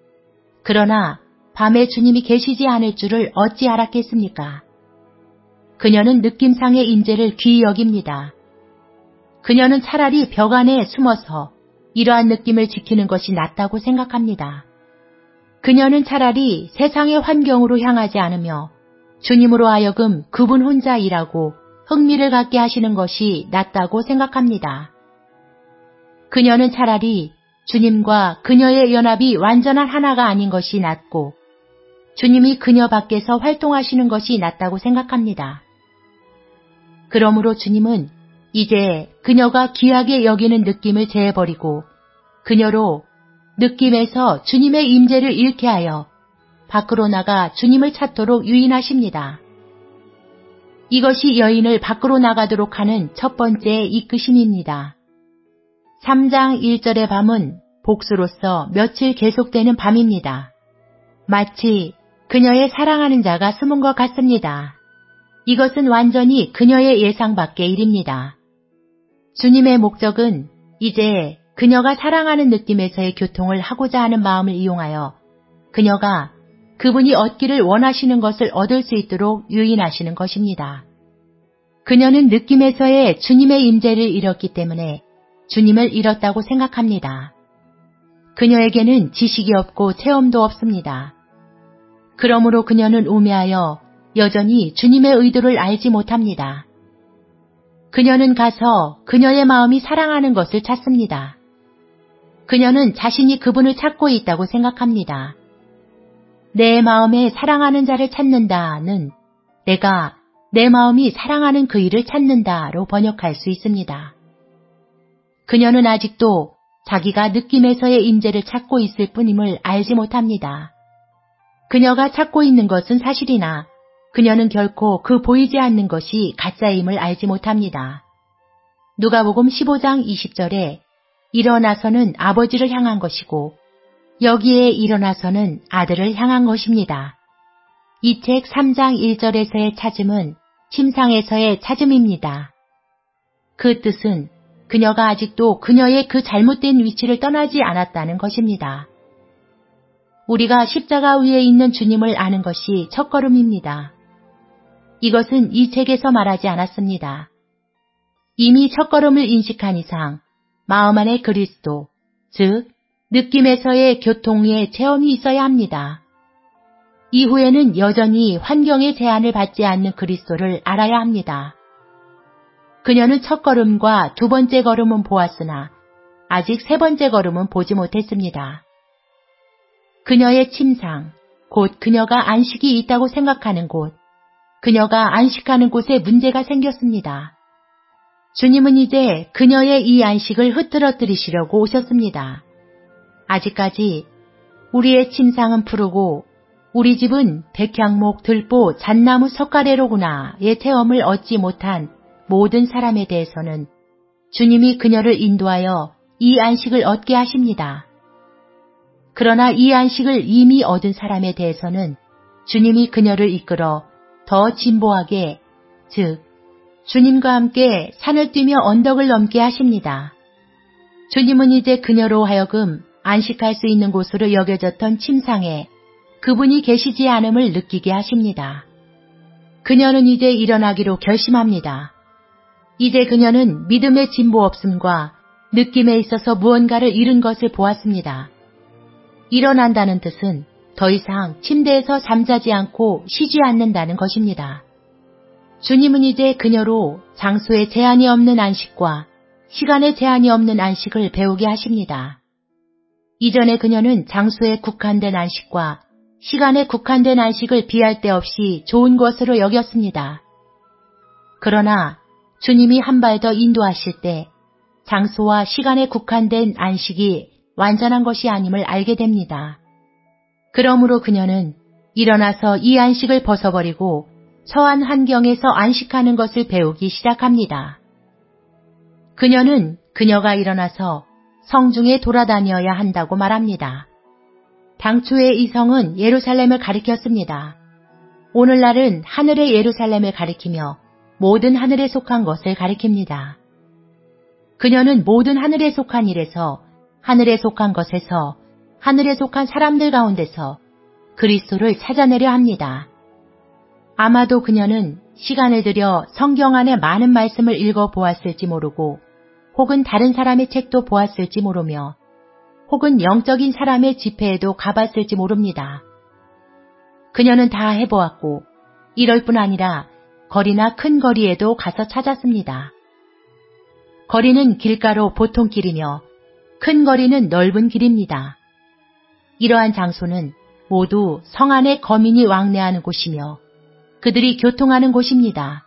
Speaker 1: 그러나 밤에 주님이 계시지 않을 줄을 어찌 알았겠습니까? 그녀는 느낌상의 임재를 귀히 여깁니다. 그녀는 차라리 벽 안에 숨어서 이러한 느낌을 지키는 것이 낫다고 생각합니다. 그녀는 차라리 세상의 환경으로 향하지 않으며 주님으로 하여금 그분 혼자 일하고 흥미를 갖게 하시는 것이 낫다고 생각합니다. 그녀는 차라리 주님과 그녀의 연합이 완전한 하나가 아닌 것이 낫고 주님이 그녀 밖에서 활동하시는 것이 낫다고 생각합니다. 그러므로 주님은 이제 그녀가 귀하게 여기는 느낌을 제해버리고 그녀로 느낌에서 주님의 임재를 잃게 하여 밖으로 나가 주님을 찾도록 유인하십니다. 이것이 여인을 밖으로 나가도록 하는 첫 번째 이끄심입니다. 3장 1절의 밤은 복수로서 며칠 계속되는 밤입니다. 마치 그녀의 사랑하는 자가 숨은 것 같습니다. 이것은 완전히 그녀의 예상 밖의 일입니다. 주님의 목적은 이제 그녀가 사랑하는 느낌에서의 교통을 하고자 하는 마음을 이용하여 그녀가 그분이 얻기를 원하시는 것을 얻을 수 있도록 유인하시는 것입니다. 그녀는 느낌에서의 주님의 임재를 잃었기 때문에 주님을 잃었다고 생각합니다. 그녀에게는 지식이 없고 체험도 없습니다. 그러므로 그녀는 우매하여 여전히 주님의 의도를 알지 못합니다. 그녀는 가서 그녀의 마음이 사랑하는 것을 찾습니다. 그녀는 자신이 그분을 찾고 있다고 생각합니다. 내 마음에 사랑하는 자를 찾는다는 내가 내 마음이 사랑하는 그 일을 찾는다로 번역할 수 있습니다. 그녀는 아직도 자기가 느낌에서의 임재를 찾고 있을 뿐임을 알지 못합니다. 그녀가 찾고 있는 것은 사실이나 그녀는 결코 그 보이지 않는 것이 가짜임을 알지 못합니다. 누가복음 15장 20절에 일어나서는 아버지를 향한 것이고 여기에 일어나서는 아들을 향한 것입니다. 이 책 3장 1절에서의 찾음은 침상에서의 찾음입니다. 그 뜻은 그녀가 아직도 그녀의 그 잘못된 위치를 떠나지 않았다는 것입니다. 우리가 십자가 위에 있는 주님을 아는 것이 첫걸음입니다. 이것은 이 책에서 말하지 않았습니다. 이미 첫걸음을 인식한 이상 마음 안에 그리스도, 즉 느낌에서의 교통의 체험이 있어야 합니다. 이후에는 여전히 환경의 제한을 받지 않는 그리스도를 알아야 합니다. 그녀는 첫 걸음과 두 번째 걸음은 보았으나 아직 세 번째 걸음은 보지 못했습니다. 그녀의 침상, 곧 그녀가 안식이 있다고 생각하는 곳, 그녀가 안식하는 곳에 문제가 생겼습니다. 주님은 이제 그녀의 이 안식을 흐트러뜨리시려고 오셨습니다. 아직까지 우리의 침상은 푸르고 우리 집은 백향목, 들보, 잣나무, 석가래로구나의 체험을 얻지 못한 모든 사람에 대해서는 주님이 그녀를 인도하여 이 안식을 얻게 하십니다. 그러나 이 안식을 이미 얻은 사람에 대해서는 주님이 그녀를 이끌어 더 진보하게, 즉 주님과 함께 산을 뛰며 언덕을 넘게 하십니다. 주님은 이제 그녀로 하여금 안식할 수 있는 곳으로 여겨졌던 침상에 그분이 계시지 않음을 느끼게 하십니다. 그녀는 이제 일어나기로 결심합니다. 이제 그녀는 믿음의 진보 없음과 느낌에 있어서 무언가를 잃은 것을 보았습니다. 일어난다는 뜻은 더 이상 침대에서 잠자지 않고 쉬지 않는다는 것입니다. 주님은 이제 그녀로 장소에 제한이 없는 안식과 시간에 제한이 없는 안식을 배우게 하십니다. 이전에 그녀는 장소에 국한된 안식과 시간에 국한된 안식을 비할 데 없이 좋은 것으로 여겼습니다. 그러나 주님이 한 발 더 인도하실 때 장소와 시간에 국한된 안식이 완전한 것이 아님을 알게 됩니다. 그러므로 그녀는 일어나서 이 안식을 벗어버리고 처한 환경에서 안식하는 것을 배우기 시작합니다. 그녀는 그녀가 일어나서 성중에 돌아다녀야 한다고 말합니다. 당초에 이 성은 예루살렘을 가리켰습니다. 오늘날은 하늘의 예루살렘을 가리키며 모든 하늘에 속한 것을 가리킵니다. 그녀는 모든 하늘에 속한 일에서, 하늘에 속한 것에서, 하늘에 속한 사람들 가운데서 그리스도를 찾아내려 합니다. 아마도 그녀는 시간을 들여 성경 안에 많은 말씀을 읽어보았을지 모르고 혹은 다른 사람의 책도 보았을지 모르며 혹은 영적인 사람의 집회에도 가봤을지 모릅니다. 그녀는 다 해보았고 이럴 뿐 아니라 거리나 큰 거리에도 가서 찾았습니다. 거리는 길가로 보통 길이며 큰 거리는 넓은 길입니다. 이러한 장소는 모두 성 안에 거민이 왕래하는 곳이며 그들이 교통하는 곳입니다.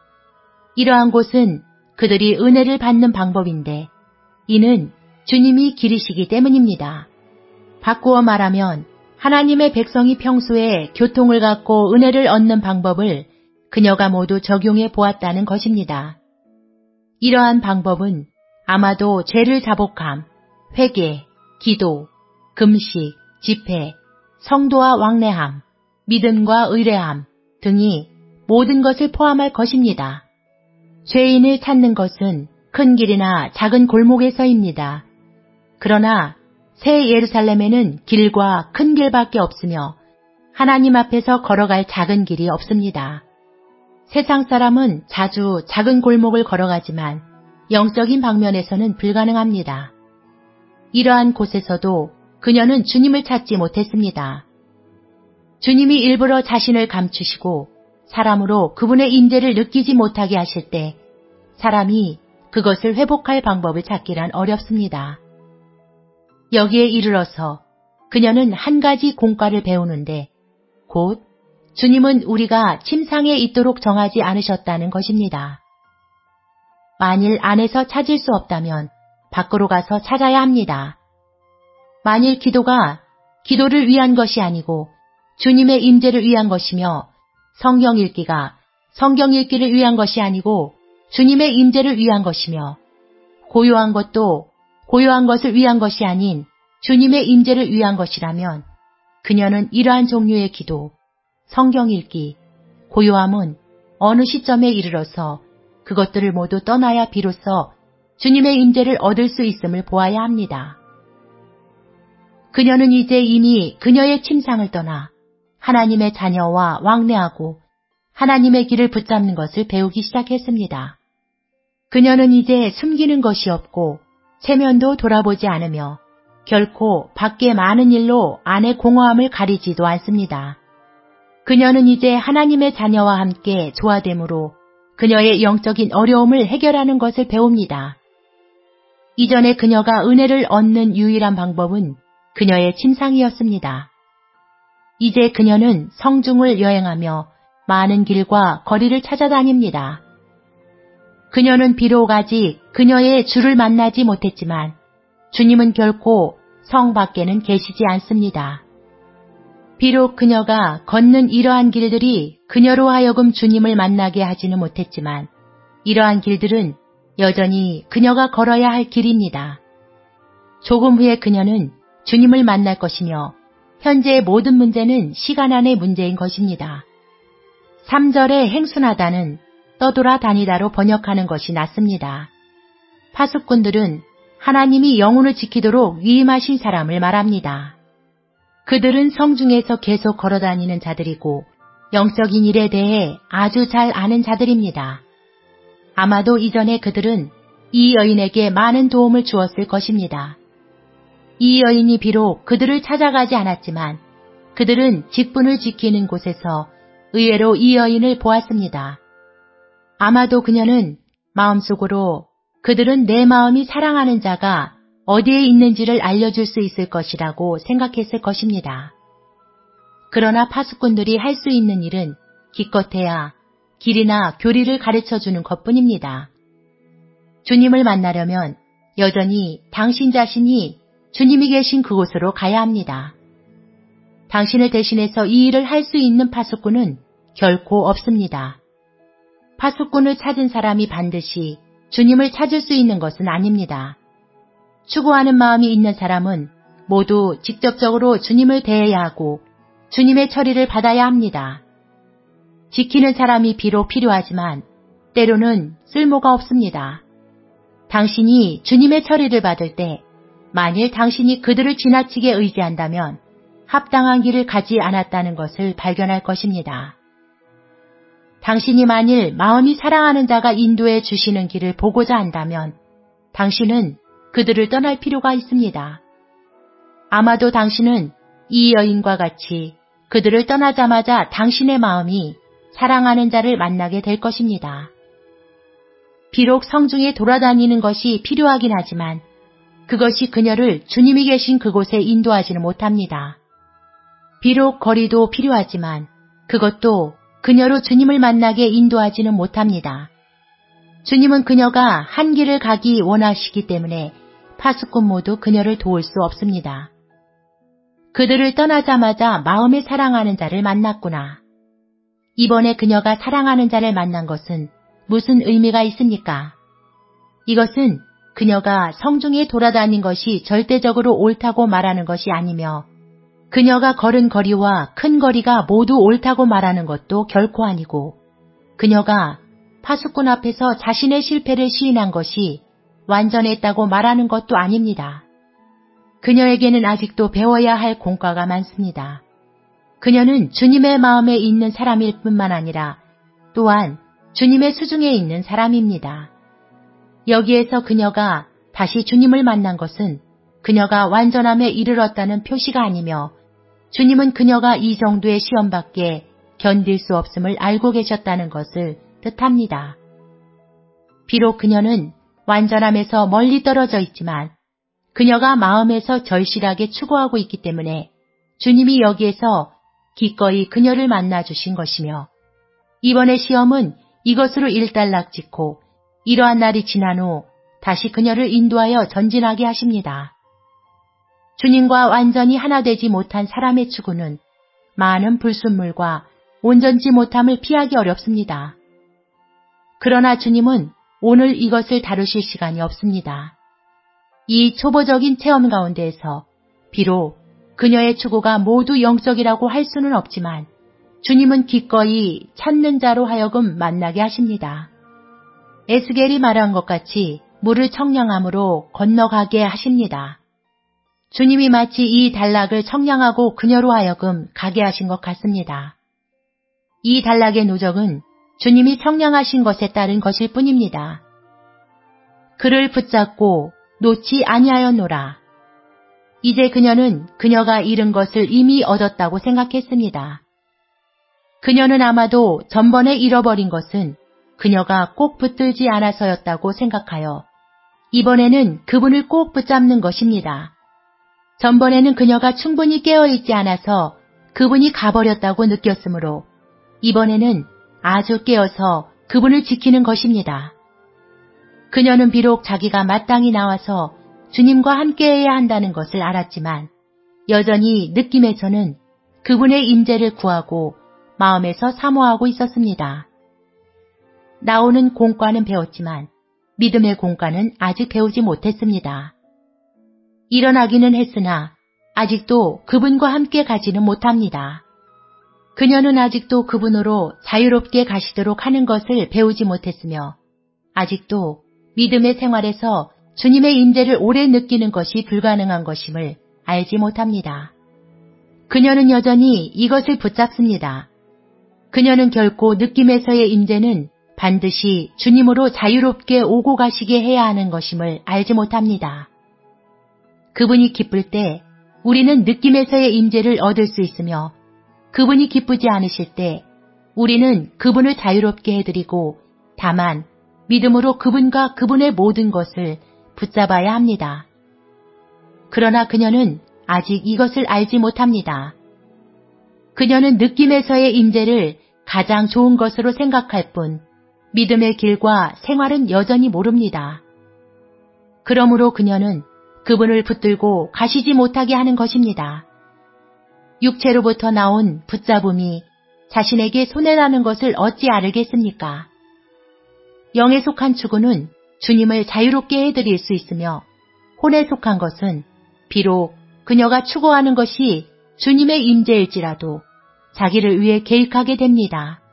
Speaker 1: 이러한 곳은 그들이 은혜를 받는 방법인데 이는 주님이 길이시기 때문입니다. 바꾸어 말하면 하나님의 백성이 평소에 교통을 갖고 은혜를 얻는 방법을 그녀가 모두 적용해 보았다는 것입니다. 이러한 방법은 아마도 죄를 자복함, 회개, 기도, 금식, 집회, 성도와 왕래함, 믿음과 의뢰함 등이 모든 것을 포함할 것입니다. 죄인을 찾는 것은 큰 길이나 작은 골목에서입니다. 그러나 새 예루살렘에는 길과 큰 길밖에 없으며 하나님 앞에서 걸어갈 작은 길이 없습니다. 세상 사람은 자주 작은 골목을 걸어가지만 영적인 방면에서는 불가능합니다. 이러한 곳에서도 그녀는 주님을 찾지 못했습니다. 주님이 일부러 자신을 감추시고 사람으로 그분의 임재를 느끼지 못하게 하실 때 사람이 그것을 회복할 방법을 찾기란 어렵습니다. 여기에 이르러서 그녀는 한 가지 공과를 배우는데 곧 주님은 우리가 침상에 있도록 정하지 않으셨다는 것입니다. 만일 안에서 찾을 수 없다면 밖으로 가서 찾아야 합니다. 만일 기도가 기도를 위한 것이 아니고 주님의 임재를 위한 것이며 성경 읽기가 성경 읽기를 위한 것이 아니고 주님의 임재를 위한 것이며 고요한 것도 고요한 것을 위한 것이 아닌 주님의 임재를 위한 것이라면 그녀는 이러한 종류의 기도, 성경 읽기, 고요함은 어느 시점에 이르러서 그것들을 모두 떠나야 비로소 주님의 임재를 얻을 수 있음을 보아야 합니다. 그녀는 이제 이미 그녀의 침상을 떠나 하나님의 자녀와 왕래하고 하나님의 길을 붙잡는 것을 배우기 시작했습니다. 그녀는 이제 숨기는 것이 없고 체면도 돌아보지 않으며 결코 밖에 많은 일로 안의 공허함을 가리지도 않습니다. 그녀는 이제 하나님의 자녀와 함께 조화됨으로 그녀의 영적인 어려움을 해결하는 것을 배웁니다. 이전에 그녀가 은혜를 얻는 유일한 방법은 그녀의 침상이었습니다. 이제 그녀는 성중을 여행하며 많은 길과 거리를 찾아다닙니다. 그녀는 비록 아직 그녀의 주를 만나지 못했지만 주님은 결코 성 밖에는 계시지 않습니다. 비록 그녀가 걷는 이러한 길들이 그녀로 하여금 주님을 만나게 하지는 못했지만 이러한 길들은 여전히 그녀가 걸어야 할 길입니다. 조금 후에 그녀는 주님을 만날 것이며 현재의 모든 문제는 시간 안의 문제인 것입니다. 3절의 행순하다는 떠돌아다니다로 번역하는 것이 낫습니다. 파수꾼들은 하나님이 영혼을 지키도록 위임하신 사람을 말합니다. 그들은 성중에서 계속 걸어다니는 자들이고 영적인 일에 대해 아주 잘 아는 자들입니다. 아마도 이전에 그들은 이 여인에게 많은 도움을 주었을 것입니다. 이 여인이 비록 그들을 찾아가지 않았지만 그들은 직분을 지키는 곳에서 의외로 이 여인을 보았습니다. 아마도 그녀는 마음속으로 그들은 내 마음이 사랑하는 자가 어디에 있는지를 알려줄 수 있을 것이라고 생각했을 것입니다. 그러나 파수꾼들이 할 수 있는 일은 기껏해야 길이나 교리를 가르쳐주는 것뿐입니다. 주님을 만나려면 여전히 당신 자신이 주님이 계신 그곳으로 가야 합니다. 당신을 대신해서 이 일을 할 수 있는 파수꾼은 결코 없습니다. 파수꾼을 찾은 사람이 반드시 주님을 찾을 수 있는 것은 아닙니다. 추구하는 마음이 있는 사람은 모두 직접적으로 주님을 대해야 하고 주님의 처리를 받아야 합니다. 지키는 사람이 비록 필요하지만 때로는 쓸모가 없습니다. 당신이 주님의 처리를 받을 때 만일 당신이 그들을 지나치게 의지한다면 합당한 길을 가지 않았다는 것을 발견할 것입니다. 당신이 만일 마음이 사랑하는 자가 인도해 주시는 길을 보고자 한다면 당신은 그들을 떠날 필요가 있습니다. 아마도 당신은 이 여인과 같이 그들을 떠나자마자 당신의 마음이 사랑하는 자를 만나게 될 것입니다. 비록 성중에 돌아다니는 것이 필요하긴 하지만 그것이 그녀를 주님이 계신 그곳에 인도하지는 못합니다. 비록 거리도 필요하지만 그것도 그녀로 주님을 만나게 인도하지는 못합니다. 주님은 그녀가 한 길을 가기 원하시기 때문에 파수꾼 모두 그녀를 도울 수 없습니다. 그들을 떠나자마자 마음에 사랑하는 자를 만났구나. 이번에 그녀가 사랑하는 자를 만난 것은 무슨 의미가 있습니까? 이것은 그녀가 성중에 돌아다닌 것이 절대적으로 옳다고 말하는 것이 아니며 그녀가 걸은 거리와 큰 거리가 모두 옳다고 말하는 것도 결코 아니고 그녀가 파수꾼 앞에서 자신의 실패를 시인한 것이 완전했다고 말하는 것도 아닙니다. 그녀에게는 아직도 배워야 할 공과가 많습니다. 그녀는 주님의 마음에 있는 사람일 뿐만 아니라 또한 주님의 수중에 있는 사람입니다. 여기에서 그녀가 다시 주님을 만난 것은 그녀가 완전함에 이르렀다는 표시가 아니며 주님은 그녀가 이 정도의 시험밖에 견딜 수 없음을 알고 계셨다는 것을 뜻합니다. 비록 그녀는 완전함에서 멀리 떨어져 있지만 그녀가 마음에서 절실하게 추구하고 있기 때문에 주님이 여기에서 기꺼이 그녀를 만나주신 것이며 이번의 시험은 이것으로 일단락짓고 이러한 날이 지난 후 다시 그녀를 인도하여 전진하게 하십니다. 주님과 완전히 하나 되지 못한 사람의 추구는 많은 불순물과 온전치 못함을 피하기 어렵습니다. 그러나 주님은 오늘 이것을 다루실 시간이 없습니다. 이 초보적인 체험 가운데에서 비록 그녀의 추구가 모두 영적이라고 할 수는 없지만 주님은 기꺼이 찾는 자로 하여금 만나게 하십니다. 에스겔이 말한 것 같이 물을 청량함으로 건너가게 하십니다. 주님이 마치 이 단락을 청량하고 그녀로 하여금 가게 하신 것 같습니다. 이 단락의 누적은 주님이 청량하신 것에 따른 것일 뿐입니다. 그를 붙잡고 놓지 아니하였노라. 이제 그녀는 그녀가 잃은 것을 이미 얻었다고 생각했습니다. 그녀는 아마도 전번에 잃어버린 것은 그녀가 꼭 붙들지 않아서였다고 생각하여 이번에는 그분을 꼭 붙잡는 것입니다. 전번에는 그녀가 충분히 깨어있지 않아서 그분이 가버렸다고 느꼈으므로 이번에는 아주 깨어서 그분을 지키는 것입니다. 그녀는 비록 자기가 마땅히 나와서 주님과 함께해야 한다는 것을 알았지만 여전히 느낌에서는 그분의 임재를 구하고 마음에서 사모하고 있었습니다. 나오는 공과는 배웠지만 믿음의 공과는 아직 배우지 못했습니다. 일어나기는 했으나 아직도 그분과 함께 가지는 못합니다. 그녀는 아직도 그분으로 자유롭게 가시도록 하는 것을 배우지 못했으며 아직도 믿음의 생활에서 주님의 임재를 오래 느끼는 것이 불가능한 것임을 알지 못합니다. 그녀는 여전히 이것을 붙잡습니다. 그녀는 결코 느낌에서의 임재는 반드시 주님으로 자유롭게 오고 가시게 해야 하는 것임을 알지 못합니다. 그분이 기쁠 때 우리는 느낌에서의 임재를 얻을 수 있으며 그분이 기쁘지 않으실 때 우리는 그분을 자유롭게 해드리고 다만 믿음으로 그분과 그분의 모든 것을 붙잡아야 합니다. 그러나 그녀는 아직 이것을 알지 못합니다. 그녀는 느낌에서의 임재를 가장 좋은 것으로 생각할 뿐 믿음의 길과 생활은 여전히 모릅니다. 그러므로 그녀는 그분을 붙들고 가시지 못하게 하는 것입니다. 육체로부터 나온 붙잡음이 자신에게 손해라는 것을 어찌 알겠습니까? 영에 속한 추구는 주님을 자유롭게 해드릴 수 있으며 혼에 속한 것은 비록 그녀가 추구하는 것이 주님의 임재일지라도 자기를 위해 개입하게 됩니다.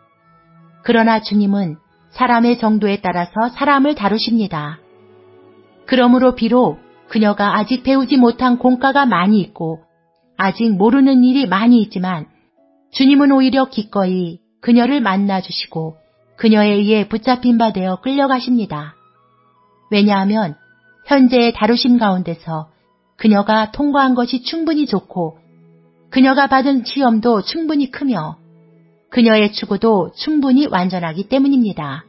Speaker 1: 그러나 주님은 사람의 정도에 따라서 사람을 다루십니다. 그러므로 비록 그녀가 아직 배우지 못한 공과가 많이 있고 아직 모르는 일이 많이 있지만 주님은 오히려 기꺼이 그녀를 만나주시고 그녀에 의해 붙잡힌 바 되어 끌려가십니다. 왜냐하면 현재의 다루심 가운데서 그녀가 통과한 것이 충분히 좋고 그녀가 받은 시험도 충분히 크며 그녀의 추구도 충분히 완전하기 때문입니다.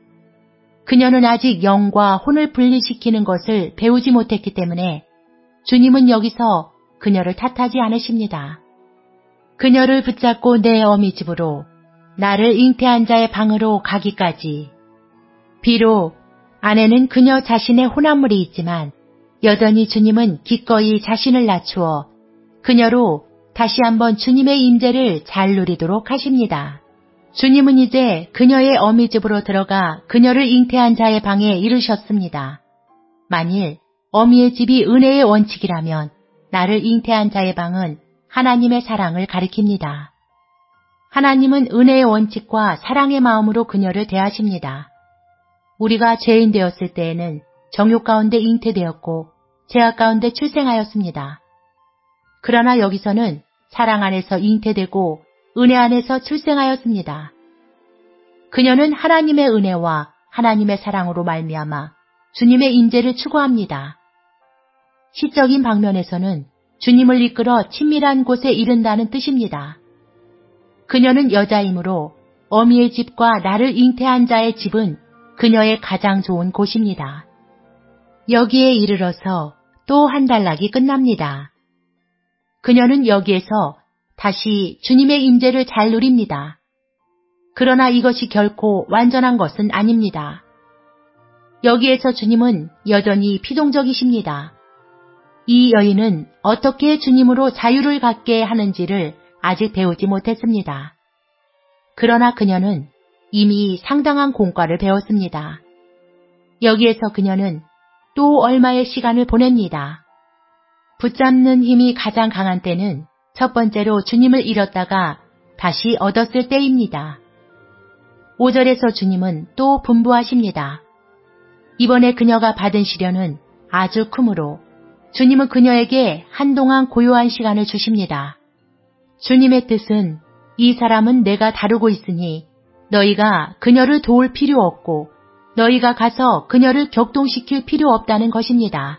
Speaker 1: 그녀는 아직 영과 혼을 분리시키는 것을 배우지 못했기 때문에 주님은 여기서 그녀를 탓하지 않으십니다. 그녀를 붙잡고 내 어미 집으로 나를 잉태한 자의 방으로 가기까지. 비록 안에는 그녀 자신의 혼합물이 있지만 여전히 주님은 기꺼이 자신을 낮추어 그녀로 다시 한번 주님의 임재를 잘 누리도록 하십니다. 주님은 이제 그녀의 어미 집으로 들어가 그녀를 잉태한 자의 방에 이르셨습니다. 만일 어미의 집이 은혜의 원칙이라면 나를 잉태한 자의 방은 하나님의 사랑을 가리킵니다. 하나님은 은혜의 원칙과 사랑의 마음으로 그녀를 대하십니다. 우리가 죄인 되었을 때에는 정욕 가운데 잉태되었고 죄악 가운데 출생하였습니다. 그러나 여기서는 사랑 안에서 잉태되고 은혜 안에서 출생하였습니다. 그녀는 하나님의 은혜와 하나님의 사랑으로 말미암아 주님의 임재를 추구합니다. 시적인 방면에서는 주님을 이끌어 친밀한 곳에 이른다는 뜻입니다. 그녀는 여자이므로 어미의 집과 나를 잉태한 자의 집은 그녀의 가장 좋은 곳입니다. 여기에 이르러서 또 한 단락이 끝납니다. 그녀는 여기에서 다시 주님의 임재를 잘 누립니다. 그러나 이것이 결코 완전한 것은 아닙니다. 여기에서 주님은 여전히 피동적이십니다. 이 여인은 어떻게 주님으로 자유를 갖게 하는지를 아직 배우지 못했습니다. 그러나 그녀는 이미 상당한 공과를 배웠습니다. 여기에서 그녀는 또 얼마의 시간을 보냅니다. 붙잡는 힘이 가장 강한 때는 첫 번째로 주님을 잃었다가 다시 얻었을 때입니다. 5절에서 주님은 또 분부하십니다. 이번에 그녀가 받은 시련은 아주 크므로 주님은 그녀에게 한동안 고요한 시간을 주십니다. 주님의 뜻은 이 사람은 내가 다루고 있으니 너희가 그녀를 도울 필요 없고 너희가 가서 그녀를 격동시킬 필요 없다는 것입니다.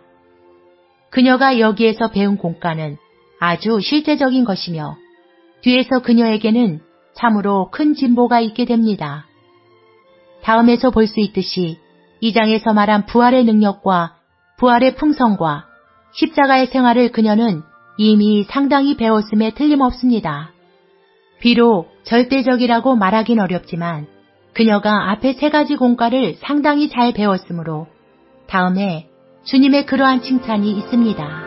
Speaker 1: 그녀가 여기에서 배운 공과는 아주 실제적인 것이며 뒤에서 그녀에게는 참으로 큰 진보가 있게 됩니다. 다음에서 볼 수 있듯이 이 장에서 말한 부활의 능력과 부활의 풍성과 십자가의 생활을 그녀는 이미 상당히 배웠음에 틀림없습니다. 비록 절대적이라고 말하긴 어렵지만 그녀가 앞에 3가지 공과를 상당히 잘 배웠으므로 다음에 주님의 그러한 칭찬이 있습니다.